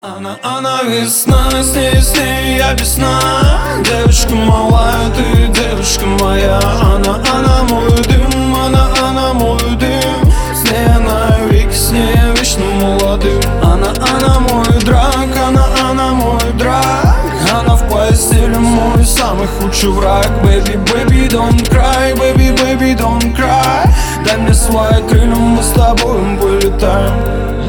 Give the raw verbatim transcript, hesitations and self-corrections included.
Она, она весна, с ней, с ней я без сна. Девушка малая, ты девушка моя. Она, она мой дым, она, она мой дым. С ней она век, с ней я вечно молодым. Она, она мой драк, она, она мой драк. Она в постели мой самый худший враг. Baby, baby, don't cry, baby, baby, don't cry. Дай мне свои крылья, мы с тобой полетаем.